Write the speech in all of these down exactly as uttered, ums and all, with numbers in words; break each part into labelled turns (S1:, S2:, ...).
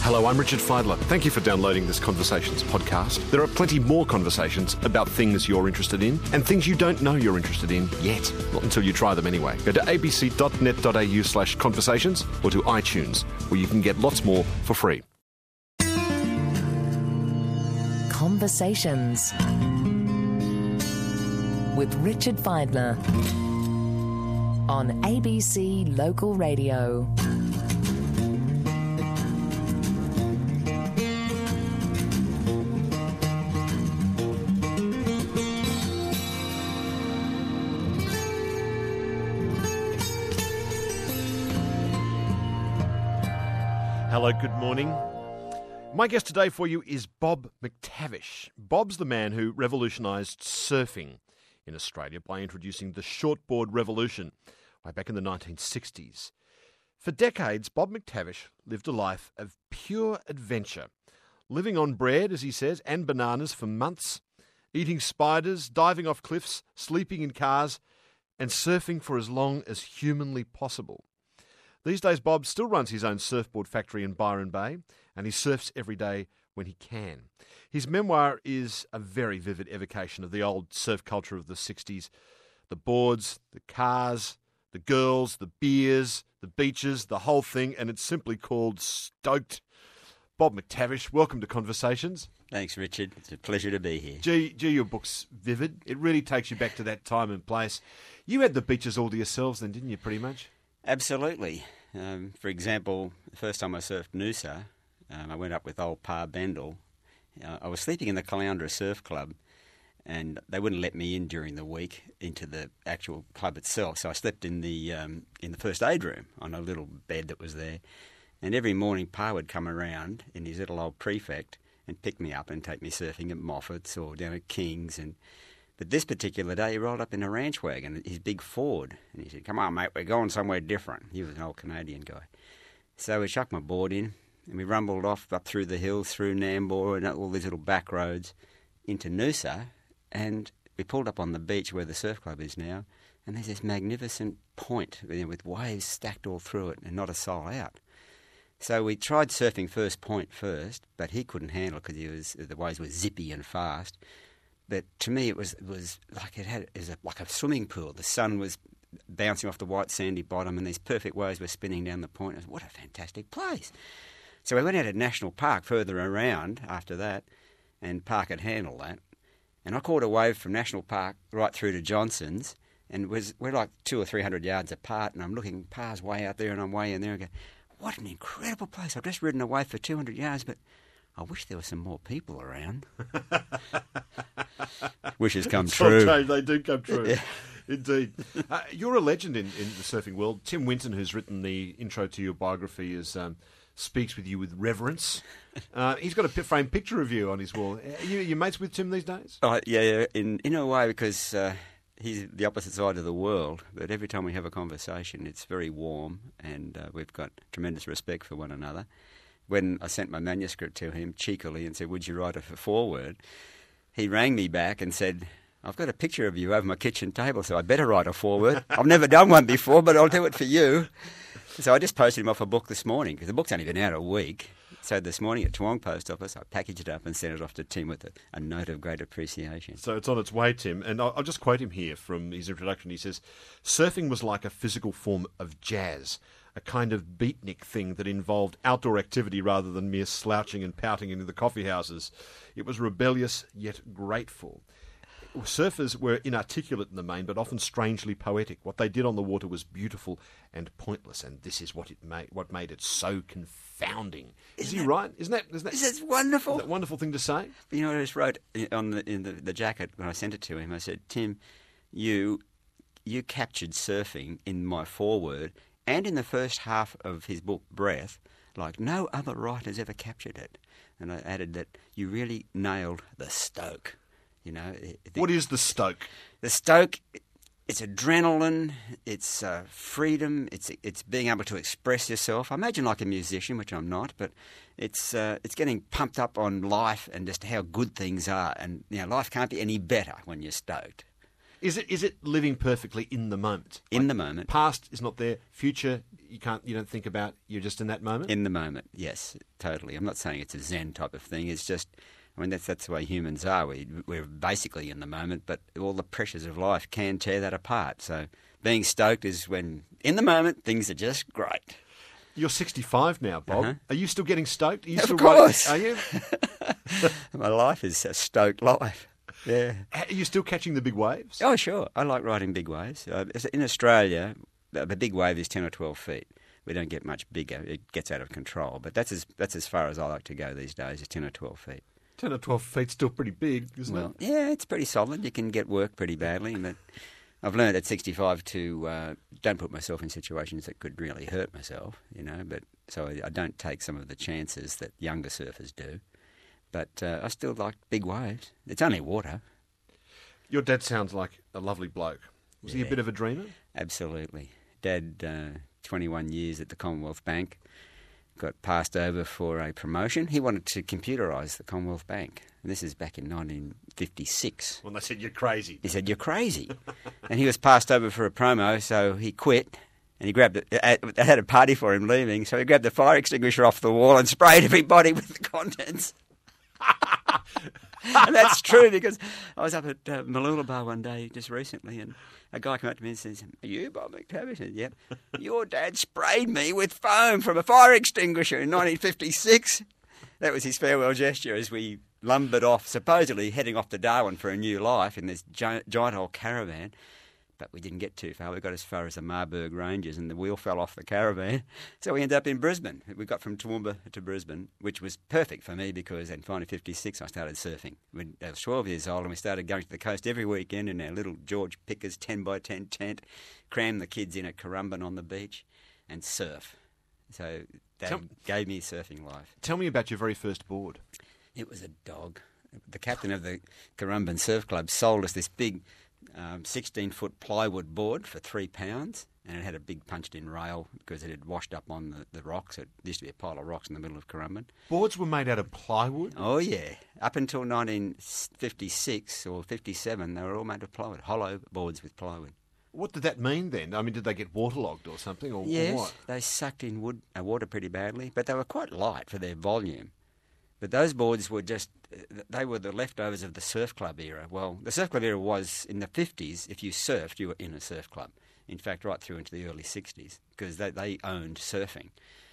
S1: Hello, I'm Richard Feidler. Thank you for downloading this Conversations podcast. There are plenty more conversations about things you're interested in and things you don't know you're interested in yet. Not until you try them anyway. Go to abc.net.au slash conversations or to iTunes, where you can get lots more for free.
S2: Conversations with Richard Feidler on A B C Local Radio.
S1: Hello, good morning. My guest today for you is Bob McTavish. Bob's the man who revolutionised surfing in Australia by introducing the shortboard revolution way back in the nineteen sixties. For decades, Bob McTavish lived a life of pure adventure, living on bread, as he says, and bananas for months, eating spiders, diving off cliffs, sleeping in cars, and surfing for as long as humanly possible. These days, Bob still runs his own surfboard factory in Byron Bay, and he surfs every day when he can. His memoir is a very vivid evocation of the old surf culture of the sixties. The boards, the cars, the girls, the beers, the beaches, the whole thing, and it's simply called Stoked. Bob McTavish, welcome to Conversations.
S3: Thanks, Richard. It's a pleasure to be here.
S1: Gee, gee, your book's vivid. It really takes you back to that time and place. You had the beaches all to yourselves then, didn't you, pretty much?
S3: Absolutely. Um, for example, the first time I surfed Noosa, um, I went up with old Pa Bendel. Uh, I was sleeping in the Caloundra Surf Club, and they wouldn't let me in during the week into the actual club itself. So I slept in the um, in the first aid room on a little bed that was there. And every morning, Pa would come around in his little old prefect and pick me up and take me surfing at Moffat's or down at King's. And But this particular day, he rolled up in a ranch wagon, his big Ford, and he said, "Come on, mate, we're going somewhere different." He was an old Canadian guy. So we chucked my board in, and we rumbled off up through the hills, through Nambour, and all these little back roads into Noosa, and we pulled up on the beach where the surf club is now, and there's this magnificent point with waves stacked all through it and not a soul out. So we tried surfing first point first, but he couldn't handle it because he was the waves were zippy and fast. But to me, it was it was like it had it was a, like a swimming pool. The sun was bouncing off the white sandy bottom, and these perfect waves were spinning down the point. I was, what a fantastic place! So we went out at National Park further around after that, and Park could handle that. And I caught a wave from National Park right through to Johnson's, and was we're like two or three hundred yards apart. And I'm looking, Par's way out there, and I'm way in there, and go, what an incredible place! I've just ridden a wave for two hundred yards, but I wish there were some more people around. Wishes come true.
S1: Sometimes they do come true.
S3: Yeah.
S1: Indeed. Uh, you're a legend in, in the surfing world. Tim Winton, who's written the intro to your biography, is um, speaks with you with reverence. Uh, he's got a framed picture of you on his wall. Are you, you mates with Tim these days?
S3: Oh, yeah, yeah, in, in a way, because uh, he's the opposite side of the world. But every time we have a conversation, it's very warm, and uh, we've got tremendous respect for one another. When I sent my manuscript to him cheekily and said, "Would you write a foreword?" he rang me back and said, "I've got a picture of you over my kitchen table, so I better write a foreword. I've never done one before, but I'll do it for you." So I just posted him off a book this morning, because the book's only been out a week. So this morning at Toowong Post Office, I packaged it up and sent it off to Tim with a, a note of great appreciation.
S1: So it's on its way, Tim. And I'll, I'll just quote him here from his introduction. He says, "Surfing was like a physical form of jazz, a kind of beatnik thing that involved outdoor activity rather than mere slouching and pouting into the coffee houses. It was rebellious yet grateful. Surfers were inarticulate in the main, but often strangely poetic. What they did on the water was beautiful and pointless, and this is what it made what made it so confounding." Is
S3: Isn't
S1: he
S3: that,
S1: right? Isn't that isn't that,
S3: Isn't that wonderful?
S1: Is that a wonderful thing to say?
S3: You know what I just wrote on the, in the, the jacket when I sent it to him? I said, "Tim, you you captured surfing in my foreword and in the first half of his book, Breath, like no other writer's ever captured it." And I added that you really nailed the stoke. You know, the,
S1: What is the stoke?
S3: The stoke, it's adrenaline, it's uh, freedom, it's it's being able to express yourself. I imagine like a musician, which I'm not, but it's uh, it's getting pumped up on life and just how good things are. And you know, life can't be any better when you're stoked.
S1: Is it is it living perfectly in the moment?
S3: In
S1: Like,
S3: the moment.
S1: past is not there. Future, you can't. You don't think about. You're just in that moment.
S3: In the moment, yes, totally. I'm not saying it's a Zen type of thing. It's just, I mean, that's that's the way humans are. We, we're basically in the moment, but all the pressures of life can tear that apart. So being stoked is when, in the moment, things are just great.
S1: You're sixty-five now, Bob.
S3: Uh-huh.
S1: Are you still getting stoked? Are you
S3: Of
S1: still
S3: course.
S1: Riding, are you?
S3: My life is a stoked life. Yeah.
S1: Are you still catching the big waves?
S3: Oh, sure. I like riding big waves. Uh, in Australia, the the big wave is ten or twelve feet. We don't get much bigger. It gets out of control. But that's as that's as far as I like to go these days, is ten or twelve feet.
S1: Ten or twelve feet, still pretty big, isn't
S3: Well,
S1: it?
S3: yeah, it's pretty solid. You can get work pretty badly, but I've learned at sixty-five to uh, don't put myself in situations that could really hurt myself, you know. But so I, I don't take some of the chances that younger surfers do. But uh, I still like big waves. It's only water.
S1: Your dad sounds like a lovely bloke. Was he a
S3: Yeah.
S1: bit of a dreamer?
S3: Absolutely. Dad, uh, twenty-one years at the Commonwealth Bank, got passed over for a promotion. He wanted to computerise the Commonwealth Bank. And this is back in nineteen fifty-six.
S1: When they said you're crazy.
S3: He said, "You're crazy." And he was passed over for a promo, so he quit. And he grabbed it. uh, They had a party for him leaving, so he grabbed the fire extinguisher off the wall and sprayed everybody with the contents. And that's true, because I was up at uh, Mooloolaba one day just recently, and a guy came up to me and says, "Are you Bob McTavish?" I said, "Yep." "Your dad sprayed me with foam from a fire extinguisher in nineteen fifty-six. That was his farewell gesture as we lumbered off, supposedly heading off to Darwin for a new life in this giant, giant old caravan. But we didn't get too far. We got as far as the Marburg Ranges, and the wheel fell off the caravan. So we ended up in Brisbane. We got from Toowoomba to Brisbane, which was perfect for me because in nineteen fifty-six I started surfing. When I was twelve years old, and we started going to the coast every weekend in our little George Pickers ten by ten tent, cram the kids in at Currumbin on the beach, and surf. So that
S1: Tell-
S3: gave me surfing life.
S1: Tell me about your very first board.
S3: It was a dog. The captain of the Currumbin Surf Club sold us this big um, sixteen-foot plywood board for three pounds, and it had a big punched-in rail because it had washed up on the, the rocks. It used to be a pile of rocks in the middle of Currumbin.
S1: Boards were made out of plywood?
S3: Oh, yeah. Up until nineteen fifty-six or fifty-seven, they were all made of plywood, hollow boards with plywood.
S1: What did that mean then? I mean, did they get waterlogged or something, or, or
S3: Yes,
S1: what?
S3: they sucked in wood, uh, water pretty badly, but they were quite light for their volume. But those boards were just, they were the leftovers of the surf club era. Well, the surf club era was in the fifties. If you surfed, you were in a surf club. In fact, right through into the early sixties, because they, they owned surfing.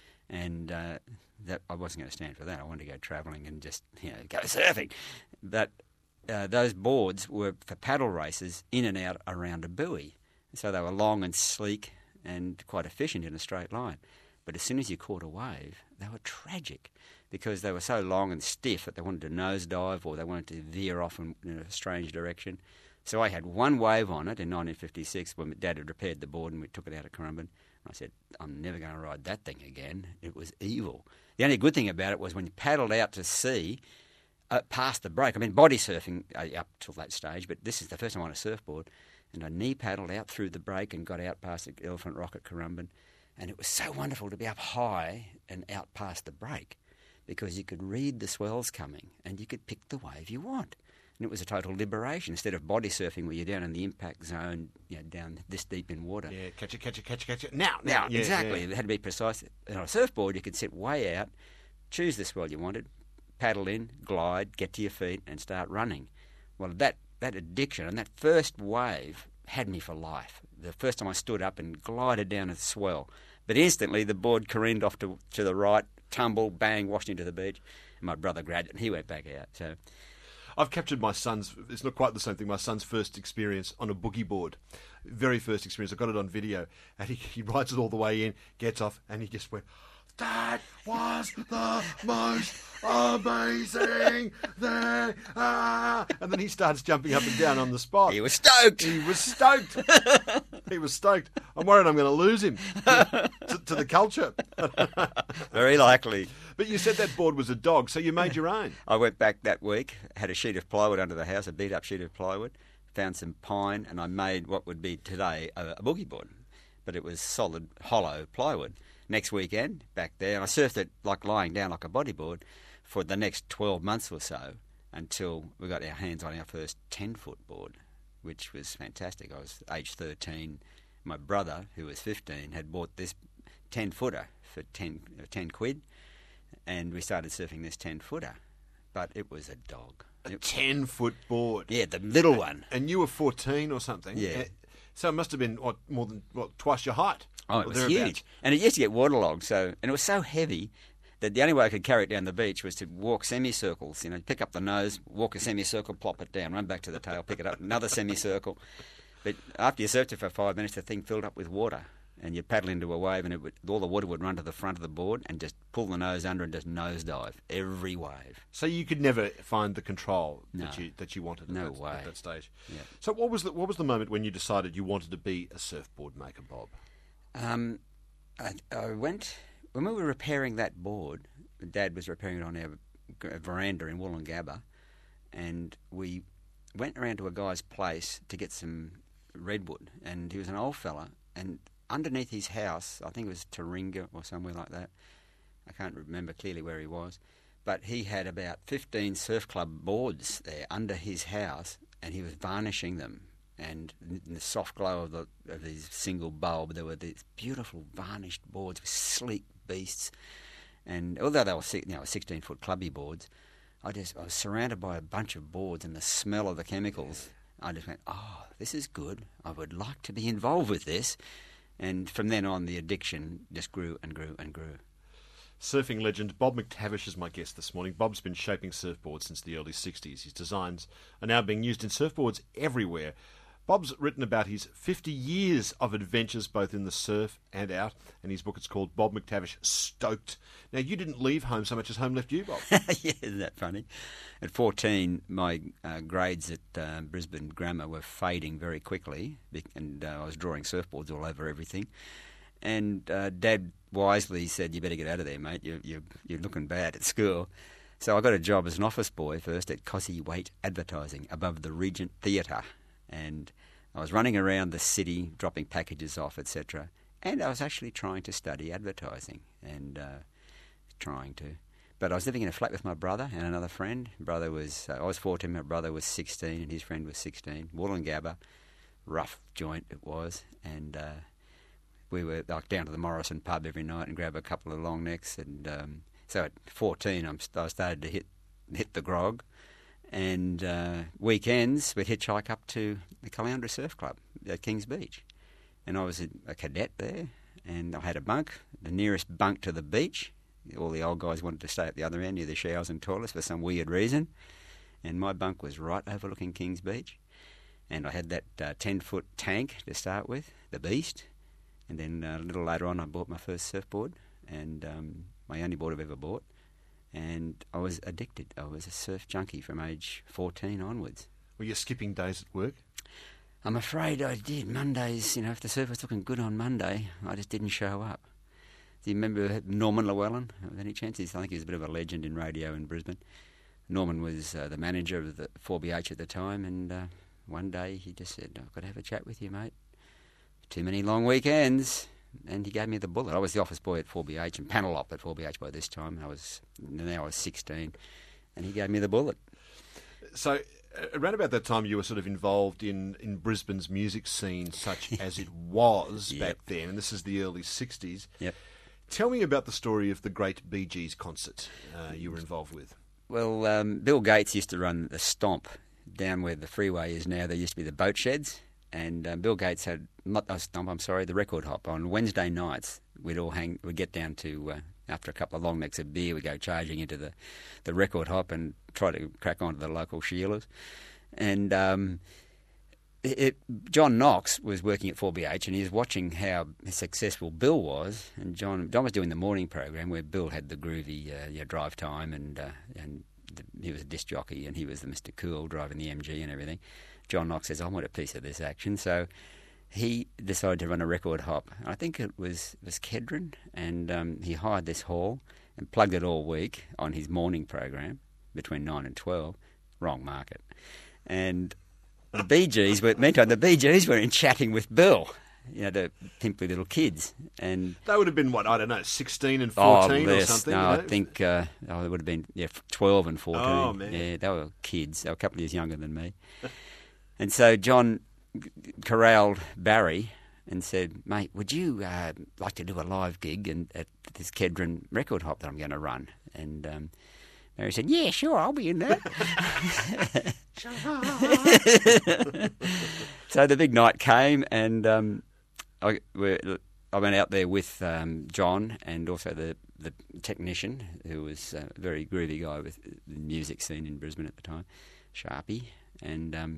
S3: And uh, that I wasn't going to stand for that. I wanted to go travelling and just, you know, go surfing. But uh, those boards were for paddle races in and out around a buoy. So they were long and sleek and quite efficient in a straight line. But as soon as you caught a wave, they were tragic because they were so long and stiff that they wanted to nosedive or they wanted to veer off in, in a strange direction. So I had one wave on it in nineteen fifty-six when my dad had repaired the board and we took it out of Currumbin. I said, "I'm never going to ride that thing again." It was evil. The only good thing about it was when you paddled out to sea, uh, past the break. I mean, body surfing uh, up till that stage, but this is the first time on a surfboard. And I knee paddled out through the break and got out past the Elephant Rock at Currumbin. And it was so wonderful to be up high and out past the break because you could read the swells coming and you could pick the wave you want. And it was a total liberation instead of body surfing where you're down in the impact zone, you know, down this deep in water.
S1: Yeah, catch it, catch it, catch it, catch it. Now,
S3: Now,
S1: now. Yeah,
S3: exactly.
S1: yeah.
S3: It had to be precise. And on a surfboard, you could sit way out, choose the swell you wanted, paddle in, glide, get to your feet and start running. Well, that, that addiction and that first wave had me for life. The first time I stood up and glided down a swell. But instantly the board careened off to, to the right, tumble, bang, washed into the beach. And my brother grabbed it and he went back out. So
S1: I've captured my son's, it's not quite the same thing, my son's first experience on a boogie board. Very first experience. I got it on video. And he, he rides it all the way in, gets off, and he just went, "That was the most amazing thing." Ah. And then he starts jumping up and down on the spot.
S3: he was stoked.
S1: He was stoked. He was stoked. I'm worried I'm going to lose him to, to, to the culture.
S3: Very likely.
S1: But you said that board was a dog, so you made your own.
S3: I went back that week, had a sheet of plywood under the house, a beat-up sheet of plywood, found some pine, and I made what would be today a, a boogie board. But it was solid, hollow plywood. Next weekend, back there, and I surfed it like lying down like a bodyboard for the next twelve months or so until we got our hands on our first ten-foot board. which was fantastic. I was age thirteen. My brother, who was fifteen, had bought this ten-footer for ten, ten quid, and we started surfing this ten-footer. But it was a dog.
S1: A ten-foot board.
S3: Yeah, the little one.
S1: And you were fourteen or something.
S3: Yeah.
S1: So it must have been, what, more than what, twice your height?
S3: Oh, it was huge. And it used to get waterlogged, so, and it was so heavy that the only way I could carry it down the beach was to walk semicircles, you know, pick up the nose, walk a semicircle, plop it down, run back to the tail, pick it up, another semicircle. But after you surfed it for five minutes, the thing filled up with water, and you'd paddle into a wave, and it would, all the water would run to the front of the board and just pull the nose under and just nosedive every wave.
S1: So you could never find the control
S3: No.
S1: that you that you wanted at,
S3: No
S1: that,
S3: way.
S1: at that stage.
S3: Yeah.
S1: So what was the what was the moment when you decided you wanted to be a surfboard maker, Bob?
S3: Um, I, I went, when we were repairing that board, Dad was repairing it on our g- veranda in Wollongabba, and we went around to a guy's place to get some redwood, and he was an old fella, and underneath his house, I think it was Taringa or somewhere like that, I can't remember clearly where he was, but he had about fifteen surf club boards there under his house, and he was varnishing them. And in the soft glow of, the, of these single bulb, there were these beautiful varnished boards with sleek beasts. And although they were you know, sixteen-foot clubby boards, I just I was surrounded by a bunch of boards and the smell of the chemicals. I just went, oh, this is good. I would like to be involved with this. And from then on, the addiction just grew and grew and grew.
S1: Surfing legend Bob McTavish is my guest this morning. Bob's been shaping surfboards since the early sixties. His designs are now being used in surfboards everywhere. Bob's written about his fifty years of adventures both in the surf and out, and his book is called Bob McTavish Stoked. Now, you didn't leave home so much as home left you, Bob.
S3: Yeah, isn't that funny? At fourteen, my uh, grades at uh, Brisbane Grammar were fading very quickly, and uh, I was drawing surfboards all over everything. And uh, Dad wisely said, you better get out of there, mate. You're, you're, you're looking bad at school. So I got a job as an office boy first at Cossey Waite Advertising above the Regent Theatre. And I was running around the city, dropping packages off, et cetera. And I was actually trying to study advertising and uh, trying to. But I was living in a flat with my brother and another friend. Brother was uh, I was fourteen, my brother was sixteen, and his friend was sixteen. Wollongabba, rough joint it was, and uh, we were like down to the Morrison pub every night and grab a couple of long necks. And um, so at fourteen, I'm, I started to hit hit the grog. And uh, weekends, we'd hitchhike up to the Caloundra Surf Club at Kings Beach. And I was a, a cadet there, and I had a bunk, the nearest bunk to the beach. All the old guys wanted to stay at the other end near the showers and toilets for some weird reason. And my bunk was right overlooking Kings Beach. And I had that uh, ten-foot tank to start with, the Beast. And then uh, a little later on, I bought my first surfboard, and um, my only board I've ever bought. And I was addicted. I was a surf junkie from age fourteen onwards.
S1: Were you skipping days at work?
S3: I'm afraid I did. Mondays, you know, if the surf was looking good on Monday, I just didn't show up. Do you remember Norman Llewellyn? Of any chance? I think he was a bit of a legend in radio in Brisbane. Norman was uh, the manager of the four B H at the time, and uh, one day he just said, I've got to have a chat with you, mate. Too many long weekends. And he gave me the bullet. I was the office boy at four B H and panel op at four B H by this time. I was now I was sixteen, and he gave me the bullet.
S1: So, uh, around about that time, you were sort of involved in, in Brisbane's music scene, such as it was
S3: Yep.
S1: back then, and this is the early sixties.
S3: Yep.
S1: Tell me about the story of the great Bee Gees concert uh, you were involved with.
S3: Well, um, Bill Gates used to run the Stomp down where the freeway is now. There used to be the boat sheds. And um, Bill Gates had, not the Stomp, I'm sorry, the Record Hop. On Wednesday nights, we'd all hang, we'd get down to, uh, after a couple of long necks of beer, we'd go charging into the, the Record Hop and try to crack on to the local Sheilas. And um, it, it, John Knox was working at four B H, and he was watching how successful Bill was. And John, John was doing the morning program where Bill had the groovy uh, yeah, drive time, and, uh, and the, he was a disc jockey, and he was the Mister Cool driving the M G and everything. John Knox says, I want a piece of this action. So he decided to run a record hop. I think it was, it was Kedron, and um, he hired this hall and plugged it all week on his morning program between nine and twelve. Wrong market. And the Bee Gees were, meantime, the Bee Gees were in chatting with Bill, you know, the pimply little kids. And
S1: They would have been, what, I don't know, sixteen and
S3: oh,
S1: fourteen or
S3: less.
S1: something?
S3: No,
S1: you know?
S3: I think uh, oh, it would have been yeah, twelve and fourteen.
S1: Oh, man.
S3: Yeah, they were kids. They were a couple of years younger than me. And so John corralled Barry and said, mate, would you uh, like to do a live gig and, at this Kedron record hop that I'm going to run? And um, Barry said, yeah, sure, I'll be in that. So the big night came, and um, I, I went out there with um, John and also the, the technician, who was a very groovy guy with the music scene in Brisbane at the time, Sharpie, and um,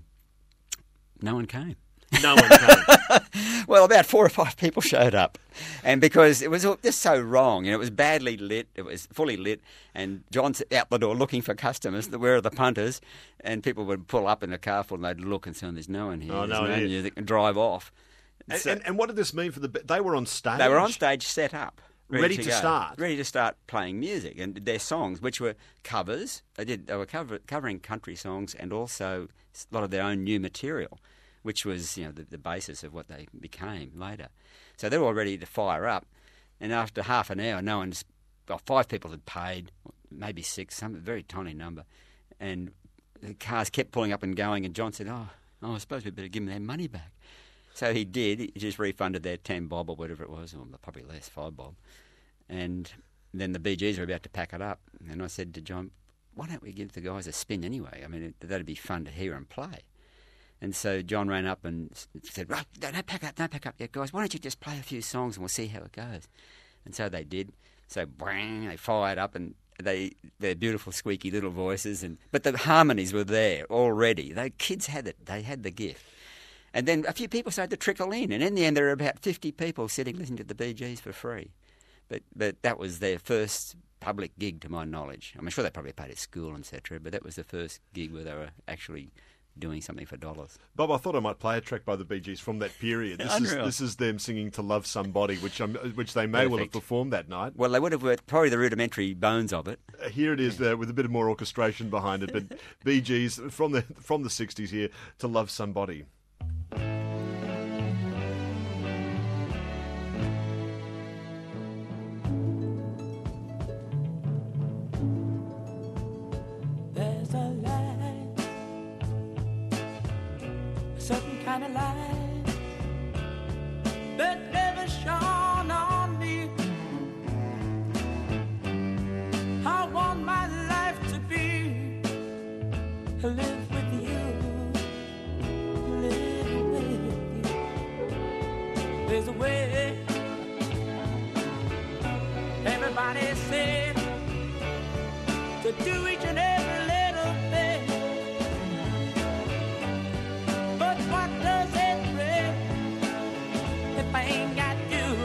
S3: no one came.
S1: No one came.
S3: Well, about four or five people showed up, and because it was just so wrong, you know, it was badly lit, it was fully lit, and John's out the door looking for customers. Where are the punters? And people would pull up in a car full, and they'd look and say, "There's no one here.
S1: Oh,
S3: There's
S1: no
S3: no
S1: one
S3: one
S1: here."
S3: here that can drive off."
S1: And,
S3: So-
S1: and, and what did this mean for the? They were on stage.
S3: They were on stage, set up,
S1: Ready to
S3: go,
S1: start.
S3: ready to start playing music, and their songs, which were covers. They did. They were cover, covering country songs and also a lot of their own new material, which was, you know, the, the basis of what they became later. So they were all ready to fire up, and after half an hour, no one's. Well, five people had paid, maybe six, some very tiny number, and the cars kept pulling up and going. And John said, "Oh, oh I suppose we better give them their money back." So he did. He just refunded their ten bob or whatever it was, or probably less, five bob. And then the Bee Gees were about to pack it up. And I said to John, why don't we give the guys a spin anyway? I mean, it, that'd be fun to hear and play. And so John ran up and said, right, don't pack up, don't pack up yet, guys. Why don't you just play a few songs and we'll see how it goes? And so they did. So bang, they fired up, and they their beautiful squeaky little voices. And but the harmonies were there already. The kids had it. They had the gift. And then a few people started to trickle in, and in the end there were about fifty people sitting listening to the Bee Gees for free. But but that was their first public gig, to my knowledge. I'm sure they probably played at school, et cetera, but that was the first gig where they were actually doing something for dollars.
S1: Bob, I thought I might play a track by the Bee Gees from that period. This is
S3: Unreal.
S1: this is them singing "To Love Somebody," which I'm, which they may well have
S3: Perfect.
S1: performed that night.
S3: Well, they would have worked probably the rudimentary bones of it.
S1: Uh, Here it is, uh, with a bit of more orchestration behind it. But Bee Gees from the from the sixties here, "To Love Somebody."
S4: There's a light, a certain kind of light that never shone on me. I want my life to be live with you, live with you. There's a way. Everybody said to do each and every little thing, but what does it bring if I ain't got you?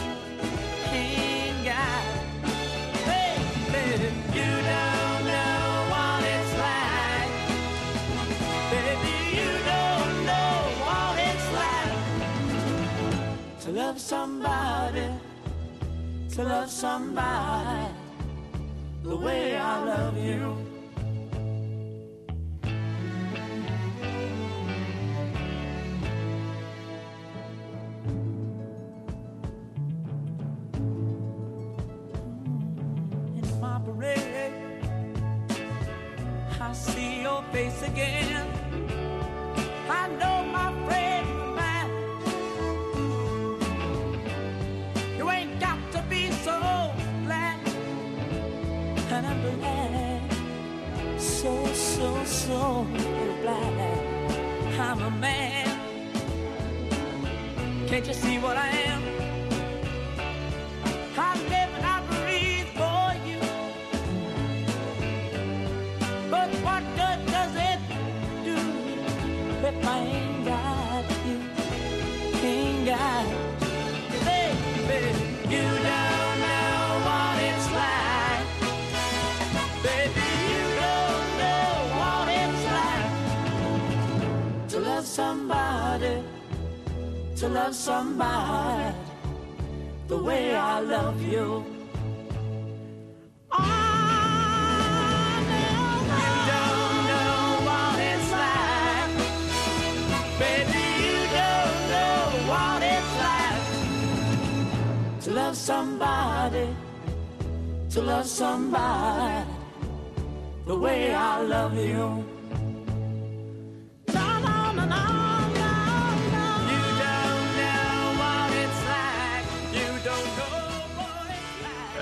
S4: Ain't got, baby, you don't know what it's like. Baby, you don't know what it's like to love somebody, to love somebody the way I love you. In my parade, I see your face again. I know, my friend, man, you ain't got to be so glad. And I'm glad, so, so, so glad I'm a man. Can't you see what I am? I live and I breathe for you. But what good does it do if I ain't got you? Ain't got you. Baby, you don't know what it's like. Baby, you don't know what it's like to love somebody, to love somebody the way I love you. Oh, no, you don't know what it's like. Baby, you don't know what it's like to love somebody, to love somebody the way I love you. No, no, no,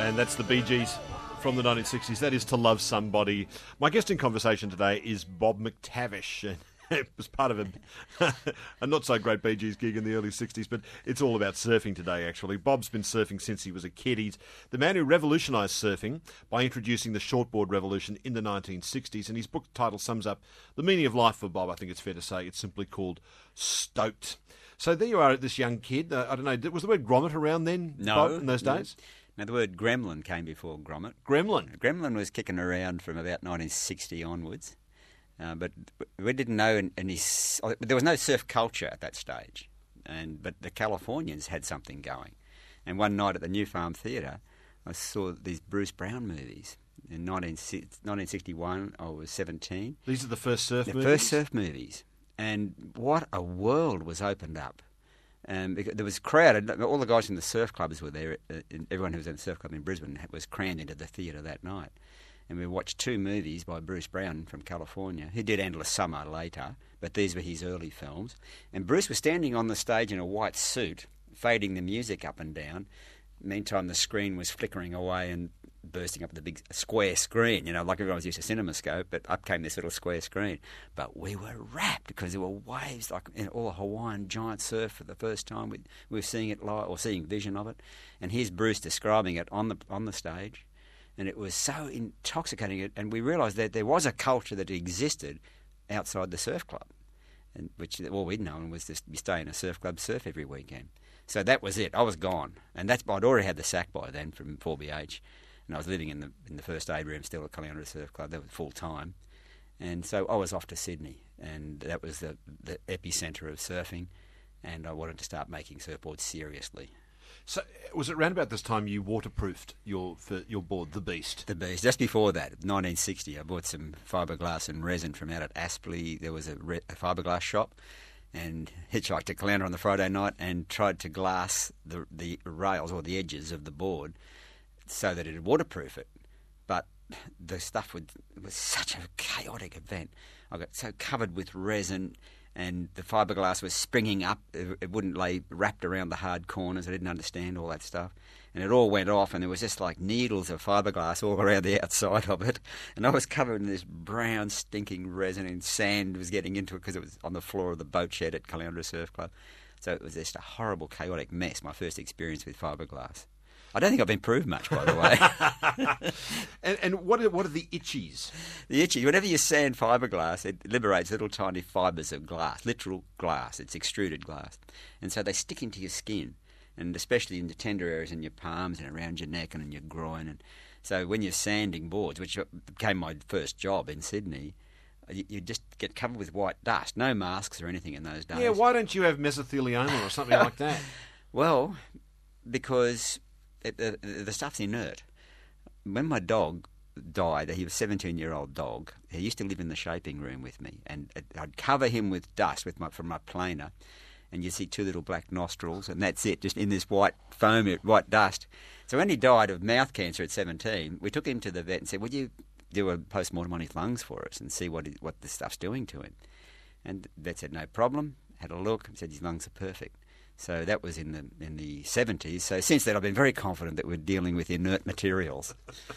S1: And that's the Bee Gees from the nineteen sixties. That is To Love Somebody. My guest in conversation today is Bob McTavish. It was part of a, a not-so-great Bee Gees gig in the early sixties, but it's all about surfing today, actually. Bob's been surfing since he was a kid. He's the man who revolutionised surfing by introducing the shortboard revolution in the nineteen sixties, and his book title sums up the meaning of life for Bob. I think it's fair to say it's simply called Stoked. So there you are, this young kid. Uh, I don't know, was the word grommet around then,
S3: No,
S1: Bob, in those
S3: no.
S1: days?
S3: Now, the word gremlin came before grommet.
S1: Gremlin.
S3: Gremlin was kicking around from about nineteen sixty onwards, uh, but we didn't know any. There was no surf culture at that stage, and but the Californians had something going. And one night at the New Farm Theatre, I saw these Bruce Brown movies. In nineteen sixty-one, I was seventeen.
S1: These are the first surf
S3: the
S1: movies?
S3: first surf movies. And what a world was opened up. Um, because there was crowded. All the guys in the surf clubs were there. Uh, everyone who was in the surf club in Brisbane was crammed into the theatre that night. And we watched two movies by Bruce Brown from California. He did Endless Summer later, but these were his early films. And Bruce was standing on the stage in a white suit, fading the music up and down. Meantime, the screen was flickering away and bursting up the big square screen, you know, like everyone was used to CinemaScope, but up came this little square screen. But we were rapt because there were waves, like in all Hawaiian giant surf for the first time. We, we were seeing it live, or seeing vision of it. And here's Bruce describing it on the on the stage. And it was so intoxicating. And we realised that there was a culture that existed outside the surf club, and which all we'd known was just you stay in a surf club, surf every weekend. So that was it. I was gone. And that's I'd already had the sack by then from four B H. And I was living in the in the first aid room still at Caloundra Surf Club. That was full time. And so I was off to Sydney. And that was the, the epicentre of surfing. And I wanted to start making surfboards seriously.
S1: So was it around about this time you waterproofed your for your board, the Beast?
S3: The Beast. Just before that, nineteen sixty, I bought some fiberglass and resin from out at Aspley. There was a, re- a fiberglass shop. And hitchhiked to Caloundra on the Friday night and tried to glass the the rails or the edges of the board so that it would waterproof it. But the stuff would, it was such a chaotic event. I got so covered with resin and the fiberglass was springing up. It, it wouldn't lay wrapped around the hard corners. I didn't understand all that stuff. And it all went off and there was just like needles of fiberglass all around the outside of it. And I was covered in this brown stinking resin and sand was getting into it because it was on the floor of the boat shed at Caloundra Surf Club. So it was just a horrible, chaotic mess, my first experience with fiberglass. I don't think I've improved much, by the way.
S1: and and what are, what are the itchies?
S3: The itchy, whenever you sand fiberglass, it liberates little tiny fibres of glass, literal glass. It's extruded glass. And so they stick into your skin, and especially in the tender areas in your palms and around your neck and in your groin. And so when you're sanding boards, which became my first job in Sydney, you, you just get covered with white dust. No masks or anything in those days.
S1: Yeah, why don't you have mesothelioma or something like that?
S3: Well, because it, the, the stuff's inert. When my dog died, he was a seventeen-year-old dog. He used to live in the shaping room with me, and I'd cover him with dust with my, from my planer, and you see two little black nostrils, and that's it, just in this white foam, white dust. So when he died of mouth cancer at seventeen, we took him to the vet and said, would you do a post-mortem on his lungs for us and see what he, what the stuff's doing to him? And the vet said, no problem, had a look, and said his lungs are perfect. So that was in the in the seventies. So since then I've been very confident that we're dealing with inert materials.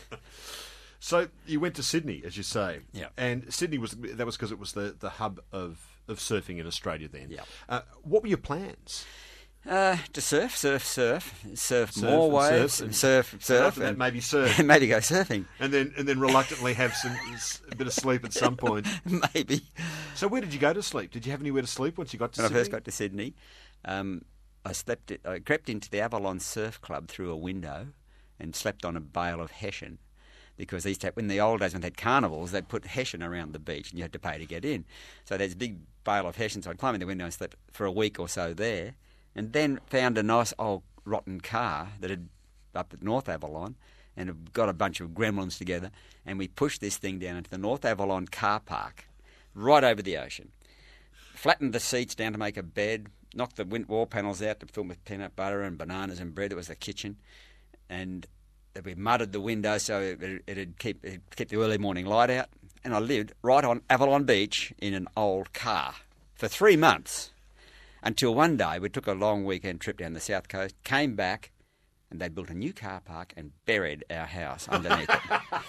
S1: So you went to Sydney, as you say.
S3: Yeah.
S1: And Sydney, was that was because it was the, the hub of, of surfing in Australia then.
S3: Yeah.
S1: Uh, what were your plans?
S3: Uh, to surf, surf, surf, surf,
S1: Surf
S3: more
S1: and
S3: waves,
S1: surf and-
S3: surf,
S1: And
S3: surf,
S1: after that,
S3: and
S1: maybe surf.
S3: and maybe go surfing.
S1: And then and then reluctantly have some a bit of sleep at some point.
S3: Maybe.
S1: So where did you go to sleep? Did you have anywhere to sleep once you got to
S3: When
S1: Sydney?
S3: I first got to Sydney, um, I slept. I crept into the Avalon Surf Club through a window and slept on a bale of hessian, because they used to have, in the old days when they had carnivals, they'd put hessian around the beach and you had to pay to get in. So there's a big bale of hessian, so I'd climb in the window and slept for a week or so there, and then found a nice old rotten car that had up at North Avalon and had got a bunch of gremlins together, and we pushed this thing down into the North Avalon car park, right over the ocean. Flattened the seats down to make a bed, knocked the wind wall panels out to fill with peanut butter and bananas and bread. It was the kitchen. And we mudded the window so it, it'd keep, it'd keep the early morning light out. And I lived right on Avalon Beach in an old car for three months until one day we took a long weekend trip down the south coast, came back, and they built a new car park and buried our house underneath it.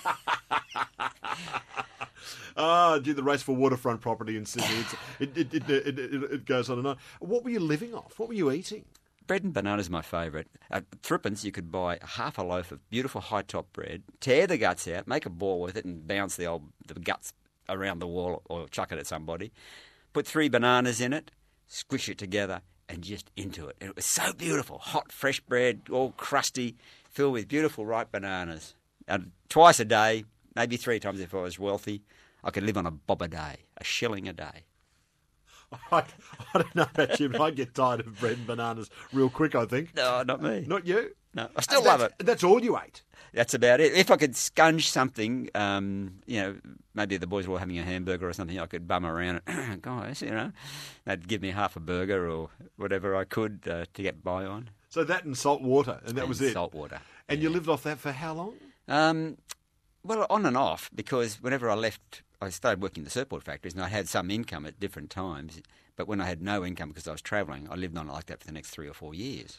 S1: Ah, gee, the race for waterfront property in Sydney. It's, it, it, it, it, it, it goes on and on. What were you living off? What were you eating?
S3: Bread and bananas my favourite. At threepence, you could buy half a loaf of beautiful high-top bread, tear the guts out, make a ball with it, and bounce the old the guts around the wall or chuck it at somebody. Put three bananas in it, squish it together, and just into it. And it was so beautiful. Hot, fresh bread, all crusty, filled with beautiful ripe bananas. And twice a day, maybe three times if I was wealthy, I could live on a bob a day, a shilling a day.
S1: I, I don't know about you, but I get tired of bread and bananas real quick, I think.
S3: No, not me.
S1: Not you?
S3: No, I still
S1: And
S3: love
S1: that's-
S3: it.
S1: That's all you ate?
S3: That's about it. If I could scunge something, um, you know, maybe the boys were having a hamburger or something, I could bum around it. Guys, you know, they'd give me half a burger or whatever I could uh, to get by on.
S1: So that and salt water, and that
S3: And
S1: was it?
S3: Salt water.
S1: And
S3: yeah.
S1: you lived off that for how long?
S3: Um, well, on and off, because whenever I left, I started working in the surfboard factories, and I had some income at different times. But when I had no income because I was travelling, I lived on it like that for the next three or four years.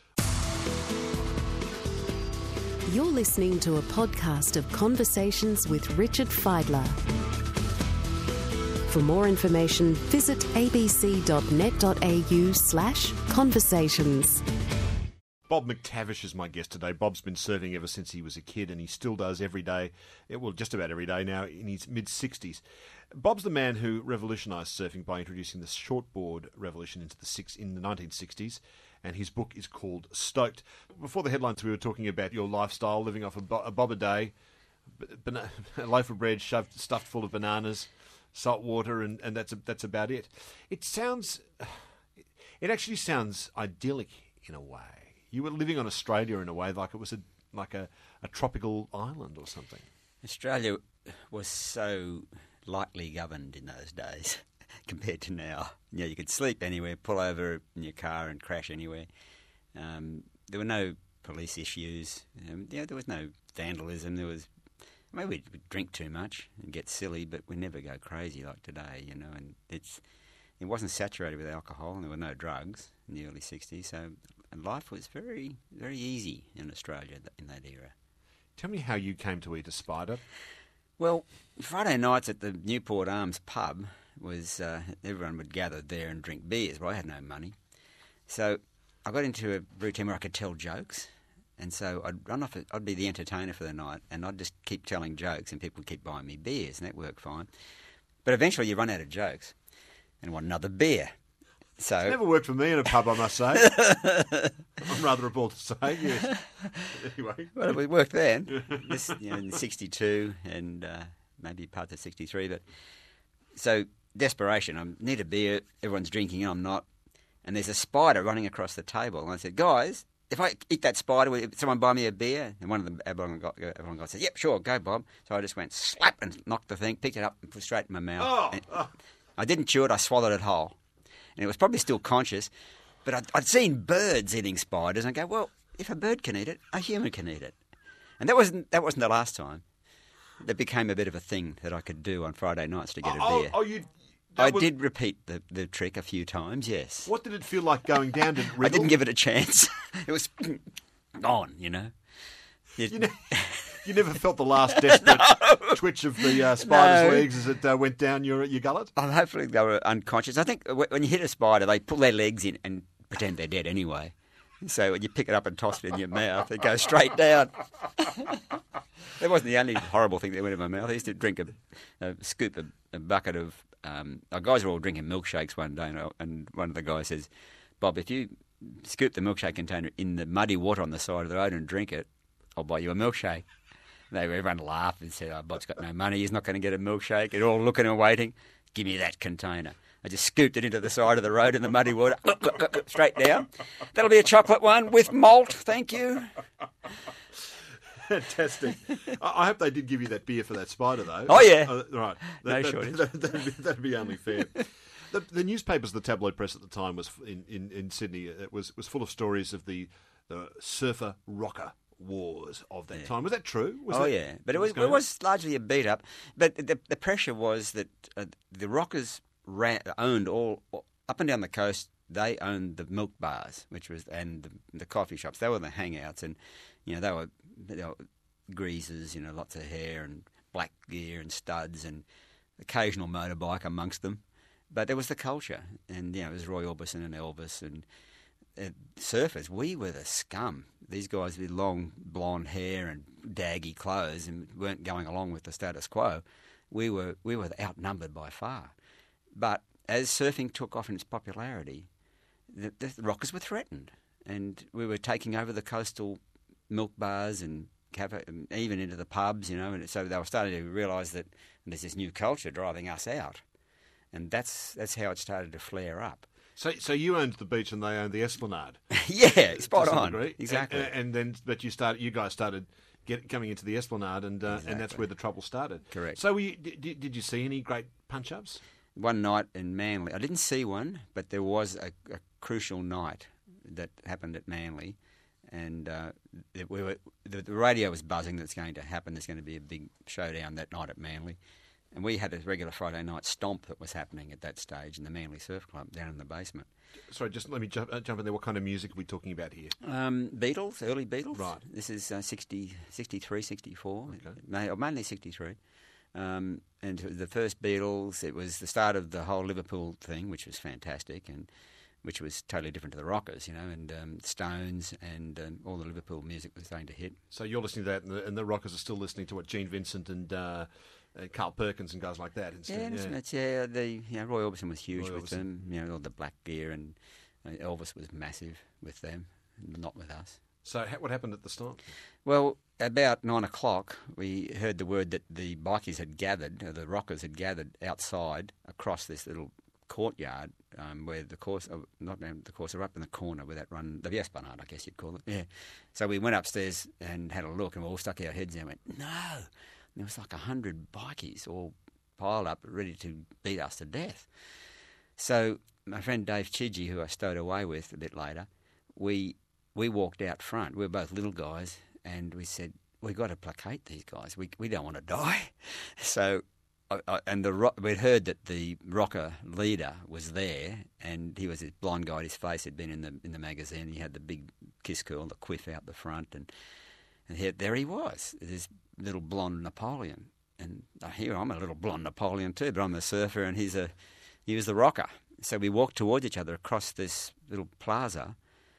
S5: You're listening to a podcast of Conversations with Richard Feidler. For more information, visit abc.net.au slash conversations.
S1: Bob McTavish is my guest today. Bob's been surfing ever since he was a kid, and he still does every day, well, just about every day now, in his mid-sixties. Bob's the man who revolutionised surfing by introducing the shortboard revolution into the six in the nineteen sixties, and his book is called Stoked. Before the headlines, we were talking about your lifestyle, living off a, bo- a bob a day, bana- a loaf of bread shoved, stuffed full of bananas, salt water, and, and that's a, that's about it. It sounds, it actually sounds idyllic in a way. You were living on Australia in a way like it was a like a, a tropical island or something.
S3: Australia was so lightly governed in those days compared to now. You know, you could sleep anywhere, pull over in your car and crash anywhere. Um, there were no police issues. Um, you know, there was no vandalism. There was, I mean, we'd, we'd drink too much and get silly, but we never go crazy like today, you know. And it's it wasn't saturated with alcohol, and there were no drugs in the early sixties, so and life was very, very easy in Australia in that era.
S1: Tell me how you came to eat a spider.
S3: Well, Friday nights at the Newport Arms pub was uh, everyone would gather there and drink beers. Well, I had no money, so I got into a routine where I could tell jokes, and so I'd run off. I'd be the entertainer for the night, and I'd just keep telling jokes, and people would keep buying me beers, and that worked fine. But eventually, you run out of jokes, and want another beer. So
S1: It's never worked for me in a pub, I must say. I'm rather appalled to say, yes. Anyway.
S3: Well, it worked then. This, you know, in sixty-two and uh, maybe parts of sixty-three. But so desperation. I need a beer. Everyone's drinking, and I'm not. And there's a spider running across the table. And I said, guys, if I eat that spider, will someone buy me a beer? And one of them, everyone got, everyone got said, yep, sure, go, Bob. So I just went slap and knocked the thing, picked it up and put it straight in my mouth.
S1: Oh,
S3: And
S1: oh.
S3: I didn't chew it. I swallowed it whole. And it was probably still conscious. But I'd, I'd seen birds eating spiders, and I go, well, if a bird can eat it, a human can eat it. And that wasn't that wasn't the last time. That became a bit of a thing that I could do on Friday nights to get a
S1: Oh,
S3: beer.
S1: oh, you...
S3: I
S1: that was-
S3: did repeat the, the trick a few times, yes.
S1: What did it feel like going down? Did it
S3: I
S1: wriggle?
S3: didn't give it a chance. It was gone, you know. It-
S1: You, ne- you never felt the last desperate twitch of the uh, spider's
S3: No.
S1: legs as it uh, went down your your gullet?
S3: Oh, hopefully they were unconscious. I think wh- when you hit a spider, they pull their legs in and pretend they're dead anyway. So when you pick it up and toss it in your mouth, it goes straight down. That wasn't the only horrible thing that went in my mouth. I used to drink a, a scoop, a, a bucket of... Um, our guys were all drinking milkshakes one day, and, I, and one of the guys says, Bob, if you scoop the milkshake container in the muddy water on the side of the road and drink it, I'll buy you a milkshake. And they, everyone laughed and said, oh, Bob's got no money, he's not going to get a milkshake. They're all looking and waiting. Give me that container. I just scooped it into the side of the road in the muddy water, straight down. That'll be a chocolate one with malt, thank you.
S1: Fantastic. I, I hope they did give you that beer for that spider, though.
S3: Oh, yeah.
S1: Uh, right.
S3: No
S1: That, that,
S3: shortage.
S1: That, that'd, be, that'd be only fair. The, the newspapers, the tabloid press at the time was in, in, in Sydney. It was was full of stories of the, the surfer rocker wars of that
S3: Yeah.
S1: time. Was that true? Was
S3: oh
S1: that,
S3: yeah, but it
S1: what
S3: was
S1: going
S3: it was largely a beat up. But the, the pressure was that uh, the rockers ran, owned all up and down the coast. they owned the milk bars, which was and the, the coffee shops. They were the hangouts, and you know they were, they were greasers, you know, lots of hair and black gear and studs and occasional motorbike amongst them. But there was the culture, and you know it was Roy Orbison and Elvis and uh, surfers. We were the scum. These guys with long blonde hair and daggy clothes and weren't going along with the status quo. We were we were outnumbered by far. But as surfing took off in its popularity, the, the rockers were threatened, and we were taking over the coastal milk bars and cafe, even into the pubs, you know. And so they were starting to realise that there's this new culture driving us out, and that's that's how it started to flare up.
S1: So, so you owned the beach and they owned the Esplanade.
S3: Yeah, spot
S1: to some
S3: on.
S1: degree.
S3: Exactly.
S1: And, and then, but you started, you guys started get, coming into the Esplanade, and uh,
S3: Exactly.
S1: and that's where the trouble started.
S3: Correct.
S1: So, were you, did, did you see any great punch-ups?
S3: One night in Manly, I didn't see one, but there was a, a crucial night that happened at Manly, and uh, it, we were, the, the radio was buzzing that's going to happen. There's going to be a big showdown that night at Manly. And we had a regular Friday night stomp that was happening at that stage in the Manly Surf Club down in the basement.
S1: Sorry, just let me jump, uh, jump in there. What kind of music are we talking about here?
S3: Um, Beatles, early Beatles.
S1: Right.
S3: This is uh, sixty, sixty-three, sixty-four,
S1: Okay.
S3: May, or mainly sixty-three. Um, and the first Beatles, it was the start of the whole Liverpool thing, which was fantastic, and which was totally different to the Rockers, you know, and um, Stones and um, all the Liverpool music was starting to hit.
S1: So you're listening to that, and the, and the Rockers are still listening to what Gene Vincent and uh, uh, Carl Perkins and guys like that.
S3: Yeah,
S1: Instead.
S3: and
S1: yeah.
S3: it's, yeah, the you know, Roy Orbison was huge
S1: Roy
S3: with
S1: Orbison.
S3: them, you know, all the black gear, and uh, Elvis was massive with them, not with us.
S1: So ha- what happened at the start?
S3: Well, about nine o'clock, we heard the word that the bikies had gathered, or the Rockers had gathered outside across this little courtyard um, where the course, uh, not the course, are up in the corner where that run, the Esplanade, I guess you'd call it. Yeah. So we went upstairs and had a look, and we all stuck our heads out and went, no. And there was like a hundred bikies all piled up, ready to beat us to death. So my friend Dave Chidgey, who I stowed away with a bit later, we we walked out front. We were both little guys, and we said, we've got to placate these guys. We we don't want to die. So, I, I, and the ro- we'd heard that the rocker leader was there, and he was this blonde guy. His face had been in the in the magazine. He had the big kiss curl, the quiff out the front, and and here, there he was, this little blonde Napoleon. And here I'm a little blonde Napoleon too, but I'm a surfer, and he's a he was the rocker. So we walked towards each other across this little plaza,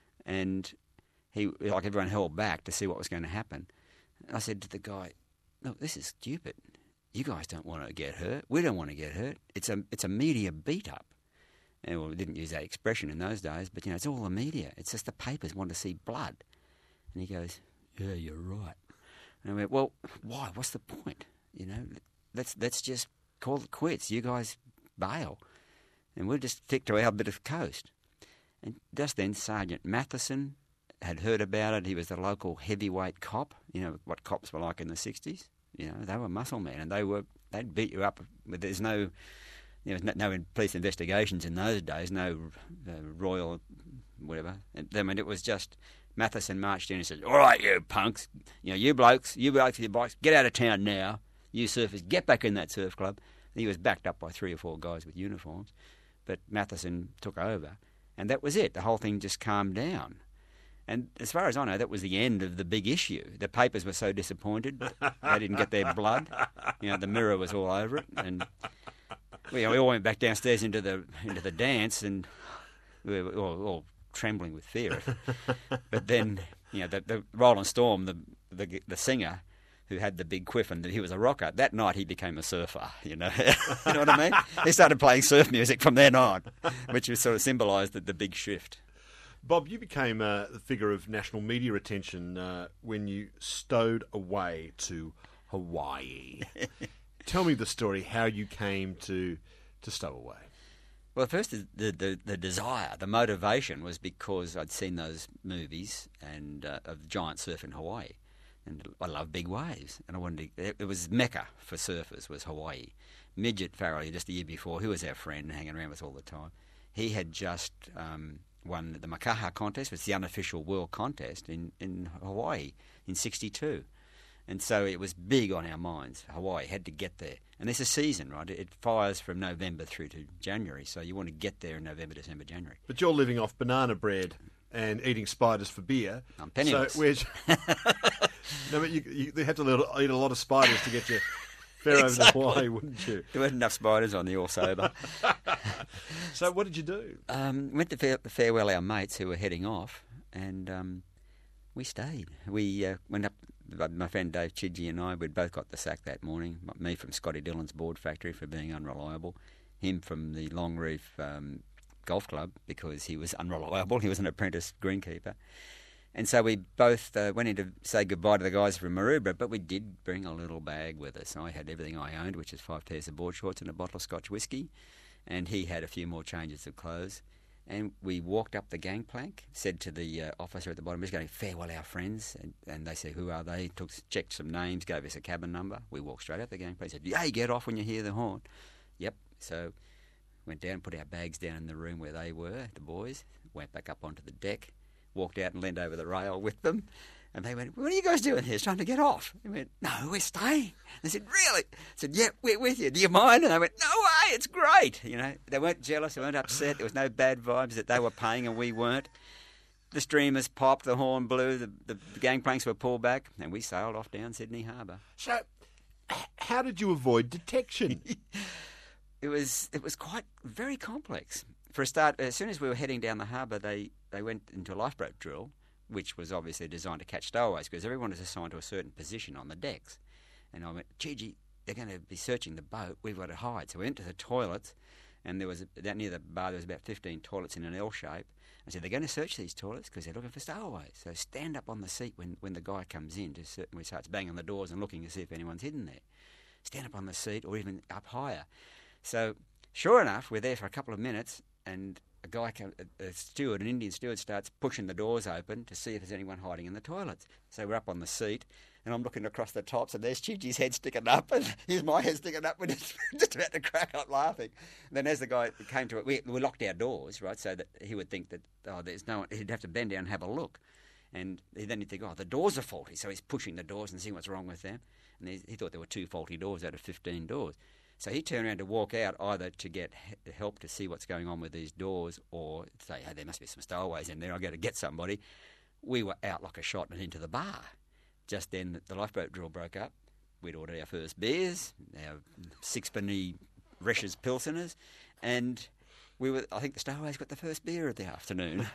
S3: and he, like everyone, held back to see what was going to happen. And I said to the guy, "Look, this is stupid. You guys don't want to get hurt. We don't want to get hurt. It's a it's a media beat up." And well, we didn't use that expression in those days, but you know, it's all the media. It's just the papers want to see blood. And he goes, "Yeah, you're right." And I went, "Well, why? What's the point? You know, let's let's just call it quits. You guys bail, and we'll just stick to our bit of coast." And just then, Sergeant Matheson had heard about it. He was the local heavyweight cop. You know what cops were like in the sixties. You know, they were muscle men, and they were they'd beat you up. But there's no, you know, no, no police investigations in those days. No uh, royal, whatever. And, I mean, it was just Matheson marched in and said, "All right, you punks, you know, you blokes, you blokes with your bikes, get out of town now. You surfers, get back in that surf club." And he was backed up by three or four guys with uniforms, but Matheson took over, and that was it. The whole thing just calmed down. And as far as I know, that was the end of the big issue. The papers were so disappointed they didn't get their blood. You know, the Mirror was all over it, and we, we all went back downstairs into the into the dance, and we were all, all trembling with fear. But then, you know, the, the Roland Storm, the, the the singer who had the big quiff, and he was a rocker. That night he became a surfer. You know, you know what I mean? He started playing surf music from then on, which was sort of symbolised the, the big shift.
S1: Bob, you became uh, the figure of national media attention uh, when you stowed away to Hawaii. Tell me the story, how you came to to stow away.
S3: Well, first, the, the the desire, the motivation was because I'd seen those movies and uh, of giant surf in Hawaii, and I love big waves, and I wanted to, it, it was Mecca for surfers was Hawaii. Midget Farrelly, just the year before, who was our friend, hanging around with us all the time, he had just um, won the Makaha contest, which was the unofficial world contest in, in Hawaii in sixty-two. And so it was big on our minds. Hawaii had to get there. And there's a season, right? It fires from November through to January, so you want to get there in November, December, January.
S1: But you're living off banana bread and eating spiders for beer.
S3: I'm penniless.
S1: So where's... no, but you, you they have to eat a lot of spiders to get you fair
S3: Exactly.
S1: over to Hawaii, wouldn't you?
S3: There weren't enough spiders on the All Sober.
S1: So what did you do?
S3: Um, went to fare- farewell our mates who were heading off, and um, we stayed. We uh, went up. My friend Dave Chidgey and I, we'd both got the sack that morning. Me from Scotty Dillon's board factory for being unreliable. Him from the Longreef um, Golf Club because he was unreliable. He was an apprentice greenkeeper. And so we both uh, went in to say goodbye to the guys from Maroubra, but we did bring a little bag with us. I had everything I owned, which is five pairs of board shorts and a bottle of Scotch whisky, and he had a few more changes of clothes. And we walked up the gangplank, said to the uh, officer at the bottom, we're just going to farewell our friends. And, and they said, who are they? Took, checked some names, gave us a cabin number. We walked straight up the gangplank, said, hey, get off when you hear the horn. Yep. So went down, put our bags down in the room where they were, the boys, went back up onto the deck, walked out and leaned over the rail with them. And they went, what are you guys doing here? It's trying to get off. We went, no, we're staying. They said, really? I said, yeah, we're with you. Do you mind? And they went, no way, it's great. You know, they weren't jealous, they weren't upset. There was no bad vibes that they were paying and we weren't. The streamers popped, the horn blew, the, the gangplanks were pulled back, and we sailed off down Sydney Harbour.
S1: So h- how did you avoid detection?
S3: It was it was quite very complex. For a start, as soon as we were heading down the harbour, they, they went into a lifeboat drill, which was obviously designed to catch stowaways because everyone was assigned to a certain position on the decks. And I went, Gigi, they're going to be searching the boat. We've got to hide. So we went to the toilets, and there was, down near the bar, there was about fifteen toilets in an L shape. I said, they're going to search these toilets because they're looking for stowaways. So stand up on the seat when, when the guy comes in, to certain, we starts banging on the doors and looking to see if anyone's hidden there. Stand up on the seat or even up higher. So sure enough, we're there for a couple of minutes, and a guy, come, a, a steward, an Indian steward, starts pushing the doors open to see if there's anyone hiding in the toilets. So we're up on the seat, and I'm looking across the tops, and there's Chichi's head sticking up, and here's my head sticking up. We're just, just about to crack up laughing. And then as the guy came to it, we, we locked our doors, right, so that he would think that, oh, there's no one, he'd have to bend down and have a look. And then he'd think, oh, the doors are faulty. So he's pushing the doors and seeing what's wrong with them. And he, he thought there were two faulty doors out of fifteen doors. So he turned around to walk out either to get help to see what's going on with these doors or say, hey, there must be some stowaways in there, I've got to get somebody. We were out like a shot and into the bar. Just then the lifeboat drill broke up. We'd ordered our first beers, our sixpenny Resch's Pilseners, and we were. I think the stowaways got the first beer of the afternoon.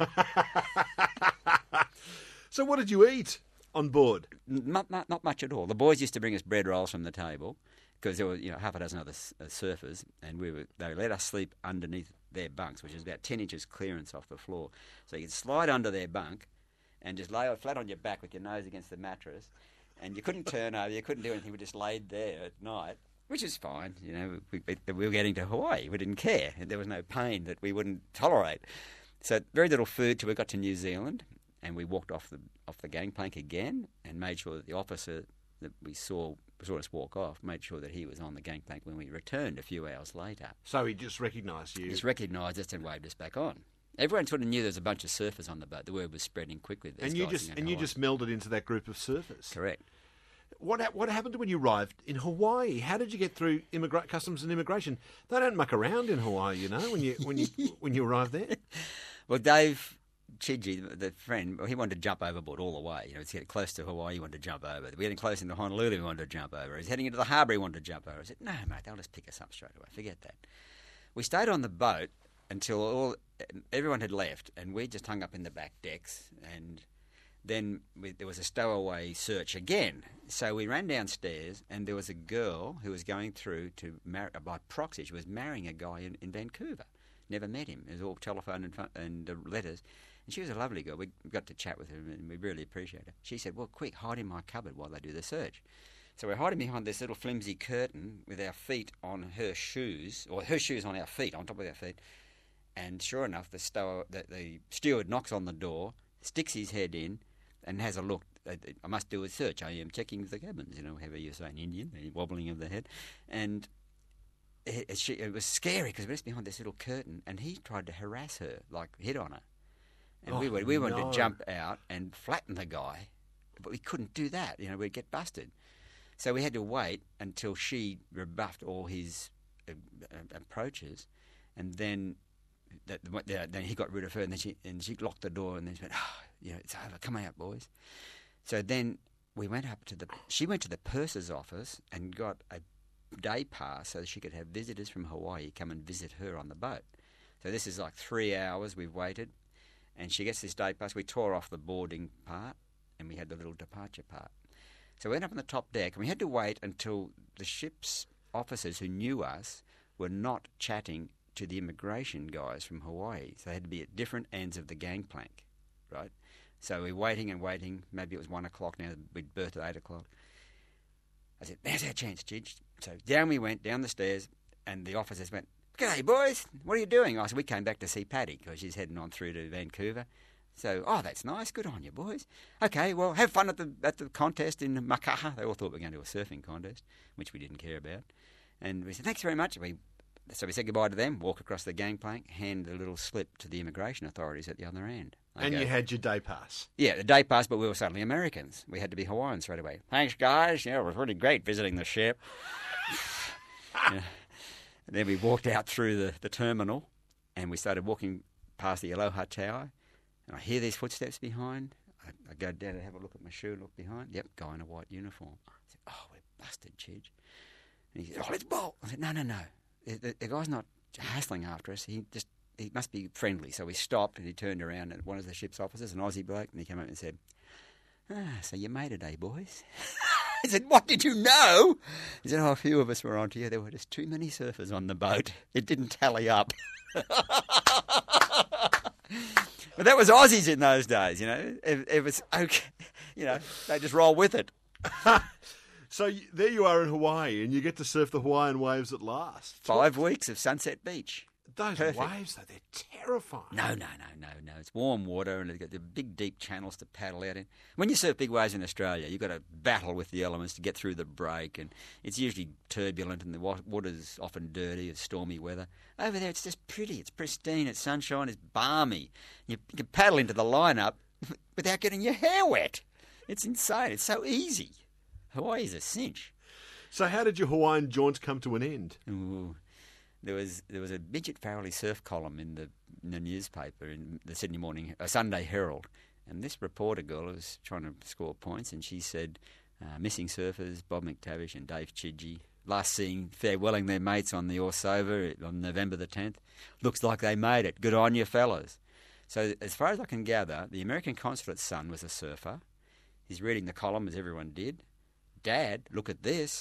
S1: So what did you eat on board?
S3: Not, not, not much at all. The boys used to bring us bread rolls from the table, because there were, you know, half a dozen other uh, surfers, and we were, they let us sleep underneath their bunks, which is about ten inches clearance off the floor. So you could slide under their bunk and just lay flat on your back with your nose against the mattress, and you couldn't turn over, you couldn't do anything. We just laid there at night, which is fine. You know, we, we, we were getting to Hawaii. We didn't care. There was no pain that we wouldn't tolerate. So very little food till we got to New Zealand, and we walked off the off the gangplank again and made sure that the officer that we saw saw us walk off, made sure that he was on the gangplank when we returned a few hours later.
S1: So he just recognised you?
S3: He just recognised us and waved us back on. Everyone sort of knew there was a bunch of surfers on the boat. The word was spreading quickly.
S1: And you just and you just melded into that group of surfers?
S3: Correct.
S1: What ha- what happened when you arrived in Hawaii? How did you get through immigra- customs and immigration? They don't muck around in Hawaii, you know, when you when you when you arrive there.
S3: Well, Dave Chidgey, the friend, well, he wanted to jump overboard all the way. You know, to get close to Hawaii, he wanted to jump over. We're getting close into Honolulu, he wanted to jump over. He's heading into the harbour, he wanted to jump over. I said, no, mate, they'll just pick us up straight away. Forget that. We stayed on the boat until all everyone had left, and we just hung up in the back decks, and then we, there was a stowaway search again. So we ran downstairs, and there was a girl who was going through to marry, by proxy. She was marrying a guy in, in Vancouver. Never met him. It was all telephone and, and uh, letters. And she was a lovely girl. We got to chat with her, and we really appreciate her. She said, well, quick, hide in my cupboard while they do the search. So we're hiding behind this little flimsy curtain with our feet on her shoes, or her shoes on our feet, on top of our feet. And sure enough, the, stow, the, the steward knocks on the door, sticks his head in, and has a look. I must do a search. I am checking the cabins, you know, however you say in Indian, the wobbling of the head. And it, she, it was scary because we're just behind this little curtain, and he tried to harass her, like hit on her. And
S1: oh,
S3: we, were, we wanted
S1: no.
S3: to jump out and flatten the guy but we couldn't do that. You know, we'd get busted. So we had to wait until she rebuffed all his uh, uh, approaches, and then that, the, then he got rid of her, and then she and she locked the door, and then she went, oh, you know, it's over. Come out, boys. So then we went up to the. She went to the purser's office and got a day pass so that she could have visitors from Hawaii come and visit her on the boat. So this is like three hours we've waited, and she gets this day pass. We tore off the boarding part, and we had the little departure part. So we went up on the top deck, and we had to wait until the ship's officers who knew us were not chatting to the immigration guys from Hawaii. So they had to be at different ends of the gangplank, right? So we're waiting and waiting. Maybe it was one o'clock now. We'd berth at eight o'clock. I said, now's our chance, Chidge. So down we went, down the stairs, and the officers went, "G'day, boys. What are you doing?" I said, "We came back to see Patty because she's heading on through to Vancouver." So, "Oh, that's nice. Good on you, boys. Okay, well, have fun at the at the contest in Makaha." They all thought we were going to a surfing contest, which we didn't care about. And we said, "Thanks very much." We, so we said goodbye to them, walk across the gangplank, hand the little slip to the immigration authorities at the other end. I
S1: And
S3: go,
S1: you had your day pass.
S3: Yeah, the day passed, but we were suddenly Americans. We had to be Hawaiians straight away. "Thanks, guys. Yeah, it was really great visiting the ship." Yeah. And then we walked out through the, the terminal, and we started walking past the Aloha Tower, and I hear these footsteps behind. I, I go down and have a look at my shoe and look behind. Yep, guy in a white uniform. I said, "Oh, we're busted, Chidge." And he said, "Oh, let's bolt." I said, "No, no, no. The, the, the guy's not hassling after us. He just he must be friendly." So we stopped, and he turned around, and one of the ship's officers, an Aussie bloke, and he came up and said, "Ah, so you made it, eh, boys?" I said, "What did you know?" He said, "Oh, a few of us were onto you. There were just too many surfers on the boat. It didn't tally up." But that was Aussies in those days, you know. It, it was okay, you know. They just roll with it.
S1: So y- there you are in Hawaii, and you get to surf the Hawaiian waves at last.
S3: Five weeks of Sunset Beach.
S1: Those
S3: Perfect.
S1: waves, though, they're terrifying.
S3: No, no, no, no, no. It's warm water, and it's got the big, deep channels to paddle out in. When you surf big waves in Australia, you've got to battle with the elements to get through the break, and it's usually turbulent, and the wa- water's often dirty. It's stormy weather. Over there, it's just pretty. It's pristine. It's sunshine. It's balmy. You, you can paddle into the lineup without getting your hair wet. It's insane. It's so easy. Hawaii's a cinch.
S1: So how did your Hawaiian jaunt come to an end?
S3: Ooh. There was there was a Midget Farrelly surf column in the in the newspaper in the Sydney Morning uh, Sunday Herald, and this reporter girl was trying to score points, and she said, uh, "Missing surfers Bob McTavish and Dave Chidgey last seen farewelling their mates on the Orsova on November the tenth. Looks like they made it. Good on you, fellas." So as far as I can gather, the American consulate's son was a surfer. He's reading the column as everyone did. Dad, look at this.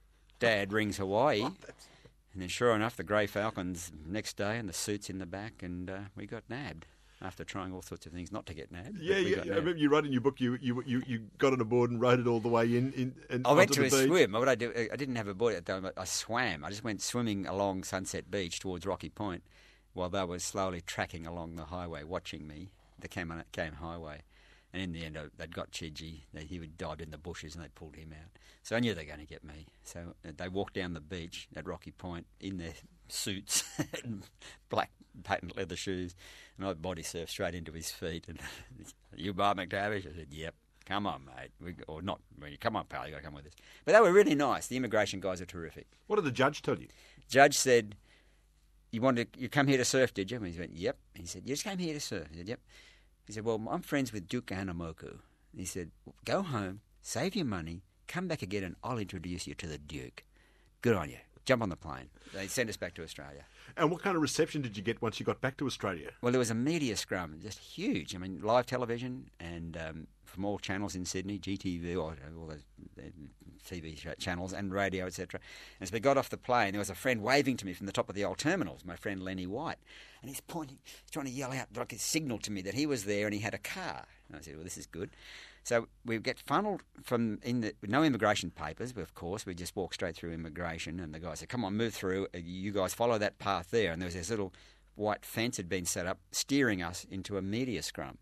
S3: Dad rings Hawaii. And then sure enough, the Grey Falcons next day and the suits in the back, and uh, we got nabbed after trying all sorts of things not to get nabbed.
S1: Yeah,
S3: we
S1: yeah.
S3: got
S1: I
S3: nabbed.
S1: remember you wrote in your book you you you, you got on a board and rode it all the way in. in and
S3: I went
S1: onto
S3: to
S1: the
S3: a
S1: beach.
S3: swim. What I do? I didn't have a board at the time. But I swam. I just went swimming along Sunset Beach towards Rocky Point, while they were slowly tracking along the highway, watching me. The came on came highway. And in the end, they'd got Chidgey. They, he would dive in the bushes, and they pulled him out. So I knew they were going to get me. So uh, they walked down the beach at Rocky Point in their suits and black patent leather shoes, and I body surfed straight into his feet. And "You Bob McTavish?" I said, "Yep. Come on, mate." We, or not. Well, come on, pal. You got to come with us. But they were really nice. The immigration guys are terrific.
S1: What did the judge tell you?
S3: Judge said, "You wanted you come here to surf, did you?" And he went, "Yep." He said, "You just came here to surf?" He said, "Yep." He said, "Well, I'm friends with Duke Hanamoku." He said, "Go home, save your money, come back again, and I'll introduce you to the Duke. Good on you. Jump on the plane." They sent us back to Australia.
S1: And what kind of reception did you get once you got back to Australia?
S3: Well, there was a media scrum, just huge. I mean, live television and um, from all channels in Sydney, G T V, or all those uh, T V channels, and radio, et cetera. And as we got off the plane, there was a friend waving to me from the top of the old terminals, my friend Lenny White. And he's pointing, he's trying to yell out, like a signal to me that he was there and he had a car. And I said, "Well, this is good." So we get funneled from, in the, no immigration papers, but of course, we just walk straight through immigration. And the guy said, "Come on, move through. You guys follow that path there." And there was this little white fence had been set up, steering us into a media scrum.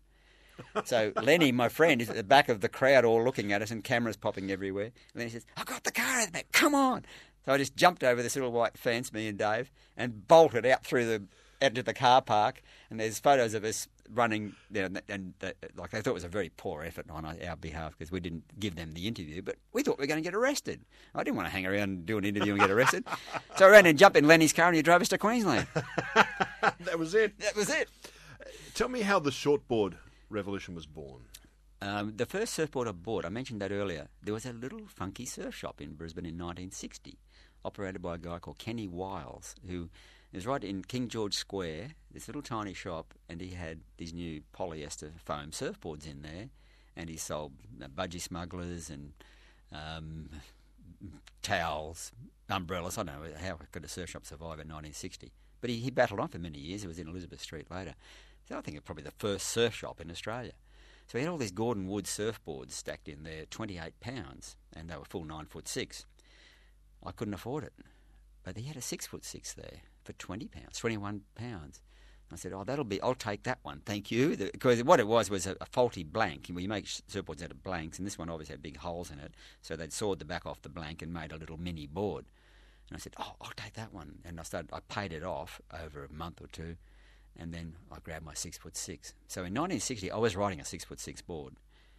S3: So Lenny, my friend, is at the back of the crowd all looking at us and cameras popping everywhere. And then he says, "I've got the car at the back. Come on." So I just jumped over this little white fence, me and Dave, and bolted out through the out into the car park. And there's photos of us running, you know, and uh, like they thought it was a very poor effort on our behalf because we didn't give them the interview, but we thought we were going to get arrested. I didn't want to hang around and do an interview and get arrested. So I ran and jumped in Lenny's car and he drove us to Queensland.
S1: That was it.
S3: That was it.
S1: Tell me how the shortboard revolution was born.
S3: Um, the first surfboard I bought, I mentioned that earlier, there was a little funky surf shop in Brisbane in nineteen sixty, operated by a guy called Kenny Wiles, who was right in King George Square, this little tiny shop, and he had these new polyester foam surfboards in there, and he sold uh, budgie smugglers and um, towels, umbrellas. I don't know how could a surf shop survive in nineteen sixty. But he, he battled on for many years. He was in Elizabeth Street later. So I think it was probably the first surf shop in Australia. So he had all these Gordon Wood surfboards stacked in there, twenty-eight pounds, and they were full nine foot six. I couldn't afford it. But he had a six foot six there for twenty pounds, twenty-one pounds. I said, oh, that'll be, I'll take that one, thank you. Because what it was was a, a faulty blank. You make surfboards out of blanks, and this one obviously had big holes in it. So they'd sawed the back off the blank and made a little mini board. And I said, oh, I'll take that one. And I started, I paid it off over a month or two. And then I grabbed my six foot six. So in nineteen sixty, I was riding a six foot six board,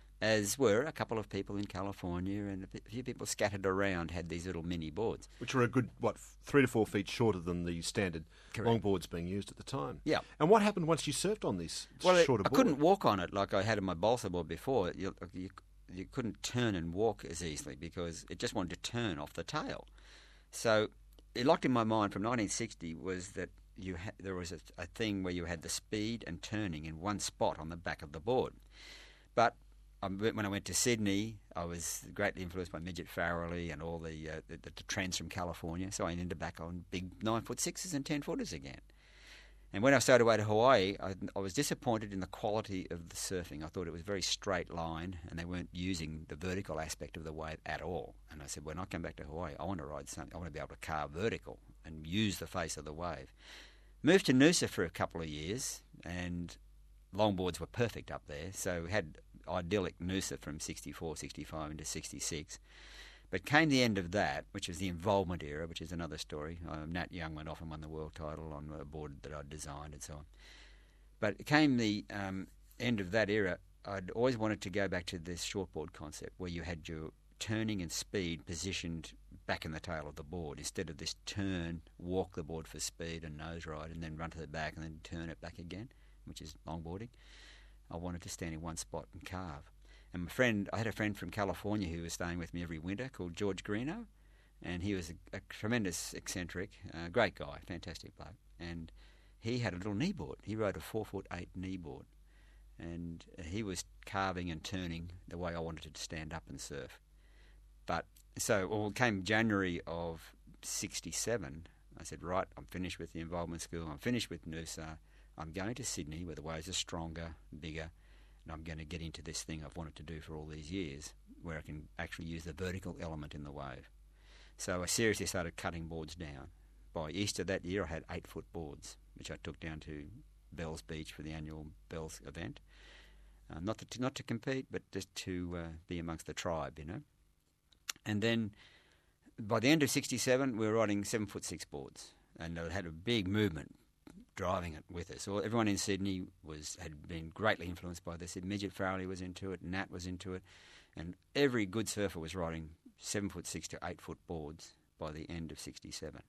S3: as were a couple of people in California, and a few people scattered around had these little mini boards,
S1: which were a good what three to four feet shorter than the standard
S3: Correct.
S1: longboards being used at the time.
S3: Yeah.
S1: And what happened once you surfed on this
S3: well,
S1: shorter
S3: I
S1: board?
S3: couldn't walk on it like I had in my balsa board before. You, you, you couldn't turn and walk as easily because it just wanted to turn off the tail. So it locked in my mind from nineteen sixty was that you ha- there was a, a thing where you had the speed and turning in one spot on the back of the board. But um, when I went to Sydney, I was greatly influenced by Midget Farrelly and all the, uh, the, the trends from California, so I ended back on big nine foot sixes and ten footers again. And when I started away to Hawaii, I, I was disappointed in the quality of the surfing. I thought it was a very straight line, and they weren't using the vertical aspect of the wave at all. And I said, when I come back to Hawaii, I want to ride something. I want to be able to carve vertical and use the face of the wave. Moved to Noosa for a couple of years, and longboards were perfect up there. So we had idyllic Noosa from sixty-four, sixty-five into sixty-six. But came the end of that, which was the involvement era, which is another story. Um, Nat Young went off and won the world title on a board that I'd designed and so on. But it came the um, end of that era, I'd always wanted to go back to this shortboard concept where you had your turning and speed positioned back in the tail of the board instead of this turn, walk the board for speed and nose ride and then run to the back and then turn it back again, which is longboarding. I wanted to stand in one spot and carve. And my friend, I had a friend from California who was staying with me every winter called George Greeno, and he was a, a tremendous eccentric, uh, great guy, fantastic bloke. And he had a little knee board. He rode a four foot eight knee board, and he was carving and turning the way I wanted it to stand up and surf. But so, well, came January of sixty-seven. I said, right, I'm finished with the involvement school. I'm finished with Noosa. I'm going to Sydney where the waves are stronger, bigger. And I'm going to get into this thing I've wanted to do for all these years, where I can actually use the vertical element in the wave. So I seriously started cutting boards down. By Easter that year, I had eight-foot boards, which I took down to Bells Beach for the annual Bells event. Uh, not, to, not to compete, but just to uh, be amongst the tribe, you know. And then by the end of sixty-seven, we were riding seven-foot six boards, and I had a big movement driving it with us. So everyone in Sydney was had been greatly influenced by this. Midget Farrelly was into it, Nat was into it, and every good surfer was riding seven foot six to eight foot boards by the end of sixty-seven.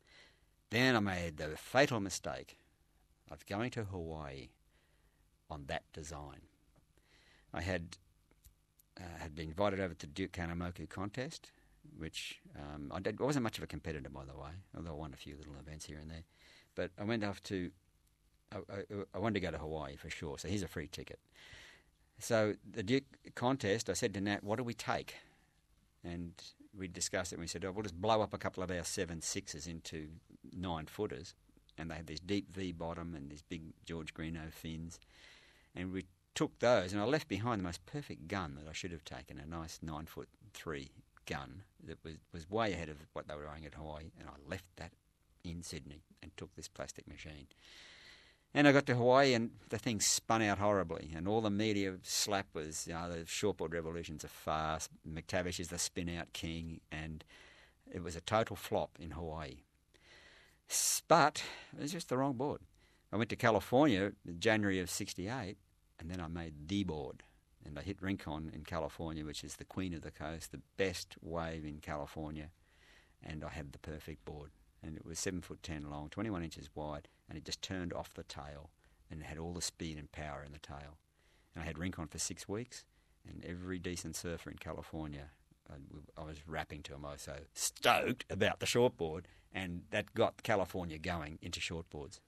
S3: Then I made the fatal mistake of going to Hawaii on that design. I had uh, had been invited over to the Duke Kanamoku contest, which um, I, did, I wasn't much of a competitor, by the way, although I won a few little events here and there. But I went off to, I, I, I wanted to go to Hawaii for sure, so here's a free ticket. So the Duke contest, I said to Nat, what do we take? And we discussed it, and we said, oh, we'll just blow up a couple of our seven sixes into nine footers. And they had this deep V bottom and these big George Greeno fins. And we took those, and I left behind the most perfect gun that I should have taken, a nice nine foot three gun that was, was way ahead of what they were running at Hawaii, and I left that in Sydney and took this plastic machine. And I got to Hawaii and the thing spun out horribly, and all the media slap was, you know, the shortboard revolution's a farce, McTavish is the spin-out king, and it was a total flop in Hawaii. But it was just the wrong board. I went to California in January of sixty-eight, and then I made the board. And I hit Rincon in California, which is the queen of the coast, the best wave in California, and I had the perfect board. And it was seven foot ten long, twenty-one inches wide, and it just turned off the tail, and it had all the speed and power in the tail. And I had Rincon for six weeks, and every decent surfer in California, I, I was rapping to them. I was so stoked about the shortboard, and that got California going into shortboards.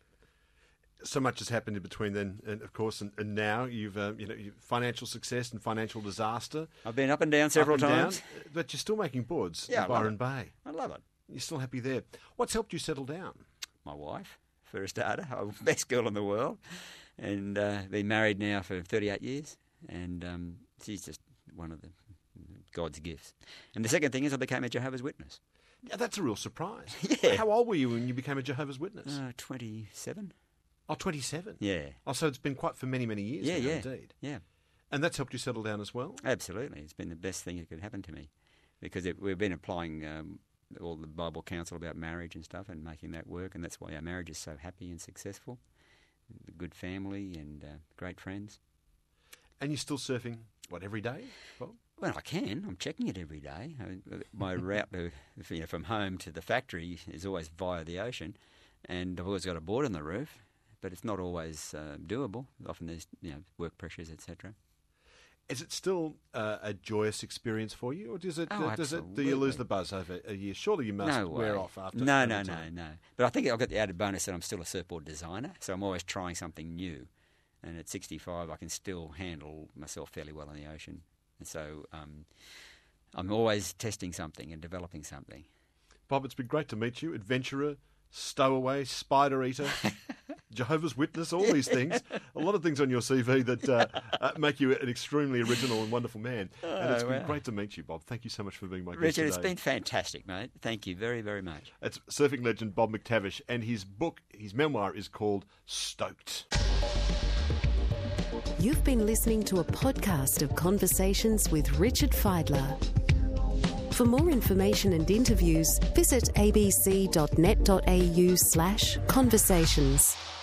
S1: So much has happened in between then, and of course, and, and now you've uh, you know you've financial success and financial disaster.
S3: I've been up and down several
S1: up and
S3: times,
S1: down, but you're still making boards
S3: yeah,
S1: in Byron Bay.
S3: I love it.
S1: You're still happy there. What's helped you settle down?
S3: My wife, for a starter, best girl in the world, and uh, been married now for thirty-eight years, and um, she's just one of the God's gifts. And the second thing is I became a Jehovah's Witness.
S1: Yeah, that's a real surprise.
S3: Yeah.
S1: How old were you when you became a Jehovah's Witness?
S3: Uh, twenty-seven.
S1: Oh, twenty-seven?
S3: Yeah.
S1: Oh, so it's been quite for many, many years
S3: Yeah,
S1: now,
S3: yeah.
S1: indeed.
S3: Yeah.
S1: And that's helped you settle down as well?
S3: Absolutely. It's been the best thing that could happen to me because it, we've been applying um, all the Bible counsel about marriage and stuff and making that work, and that's why our marriage is so happy and successful. A good family and uh, great friends.
S1: And you're still surfing, what, every day, Bob?
S3: Well, I can. I'm checking it every day. I mean, my route to, you know, from home to the factory is always via the ocean, and I've always got a board on the roof, but it's not always uh, doable. Often there's you know work pressures, et cetera.
S1: Is it still uh, a joyous experience for you, or does it?
S3: Oh,
S1: uh, does it? Do you lose the buzz over a year? Surely you must
S3: No
S1: wear
S3: way.
S1: off after.
S3: No,
S1: over
S3: no, no,
S1: time.
S3: no. But I think I've got the added bonus that I'm still a surfboard designer, so I'm always trying something new. And at sixty-five, I can still handle myself fairly well in the ocean. And so um, I'm always testing something and developing something.
S1: Bob, it's been great to meet you. Adventurer, stowaway, spider eater, Jehovah's Witness, all these things. A lot of things on your C V that uh, uh, make you an extremely original and wonderful man. and it's
S3: Oh,
S1: been
S3: wow.
S1: great to meet you, Bob. Thank you so much for being my guest
S3: Richard,
S1: today.
S3: it's been fantastic, mate. Thank you very, very much.
S1: It's surfing legend Bob McTavish, and his book, his memoir, is called Stoked.
S5: You've been listening to a podcast of Conversations with Richard Feidler. For more information and interviews, visit abc.net.au slash conversations.